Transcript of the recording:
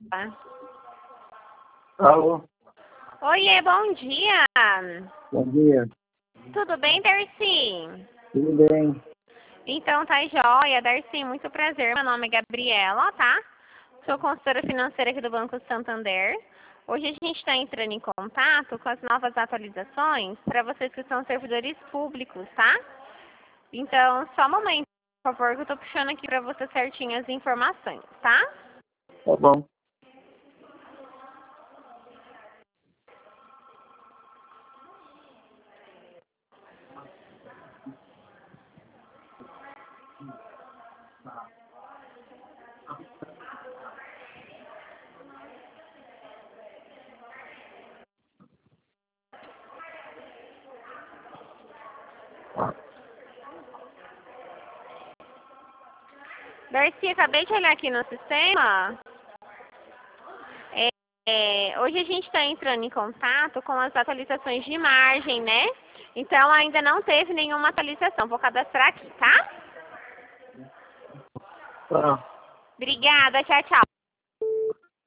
Alô? Oiê, bom dia. Bom dia. Tudo bem, Darcy? Tudo bem? Então tá jóia, Darcy, muito prazer. Meu nome é Gabriela, tá? Sou consultora financeira aqui do Banco Santander. Hoje a gente está entrando em contato com as novas atualizações para vocês que são servidores públicos, tá? Então, só um momento, por favor, que eu tô puxando aqui para você certinho as informações, tá? Tá bom. Darcy, acabei de olhar aqui no sistema. Hoje a gente está entrando em contato com as atualizações de margem, né? Então ainda não teve nenhuma atualização. Vou cadastrar aqui, tá? Tá. Obrigada, tchau, tchau.